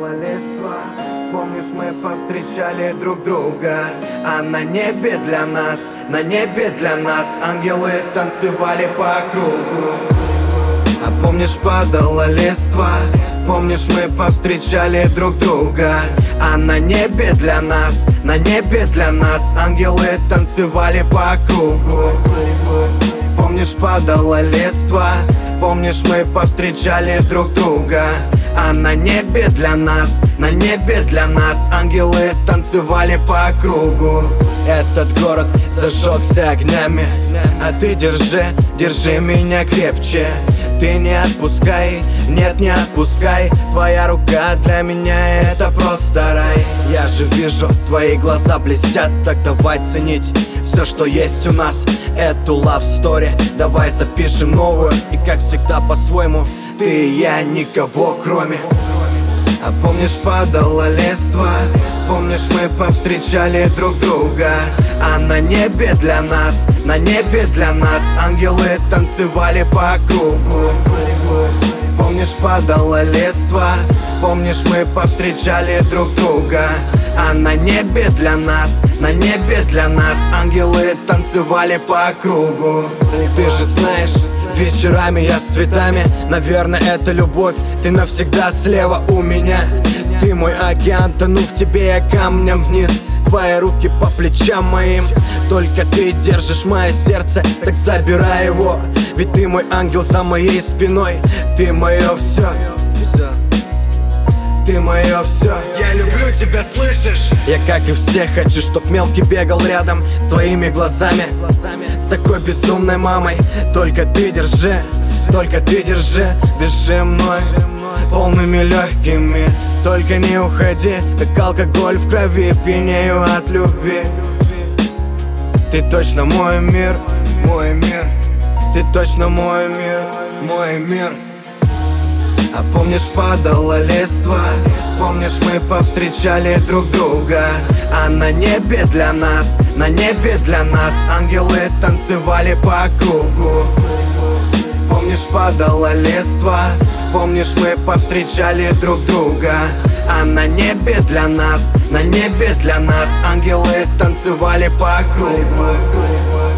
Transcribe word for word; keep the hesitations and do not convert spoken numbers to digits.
падала листва. Помнишь, мы повстречали друг друга, а на небе для нас, на небе для нас ангелы танцевали по кругу. А помнишь, падала листва, помнишь, мы повстречали друг друга, а на небе для нас, на небе для нас ангелы танцевали по кругу. Помнишь, падала листва, помнишь, мы повстречали друг друга, а на небе для нас, на небе для нас ангелы танцевали по кругу. Этот город зажегся огнями, а ты держи, держи меня крепче. Ты не отпускай, нет, не отпускай. Твоя рука для меня это просто рай. Я же вижу, твои глаза блестят, так давай ценить все, что есть у нас. Эту love story давай запишем новую, и как всегда по-своему, ты и я, никого кроме. А помнишь, падала листва, помнишь, мы повстречали друг друга, а на небе для нас, на небе для нас ангелы танцевали по кругу. Помнишь, падала листва, помнишь, мы повстречали друг друга, а на небе для нас, на небе для нас ангелы танцевали по кругу. Ты же знаешь, вечерами я с цветами, наверное, это любовь. Ты навсегда слева у меня. Ты мой океан, тону в тебе я камнем вниз. Твои руки по плечам моим, только ты держишь мое сердце, так забирай его. Ведь ты мой ангел за моей спиной. Ты мое все, ты мое все. Я люблю тебя, слышишь? Я, как и все, хочу, чтоб мелкий бегал рядом с твоими глазами, с такой безумной мамой. Только ты держи, только ты держи, дыши мной полными легкими. Только не уходи, как алкоголь в крови, пьянею от любви. Ты точно мой мир, мой мир. Ты точно мой мир, мой мир. А помнишь, падала листва, помнишь, мы повстречали друг друга, а на небе для нас, на небе для нас ангелы танцевали по кругу. Помнишь, падала листва, помнишь, мы повстречали друг друга, а на небе для нас, на небе для нас ангелы танцевали по кругу.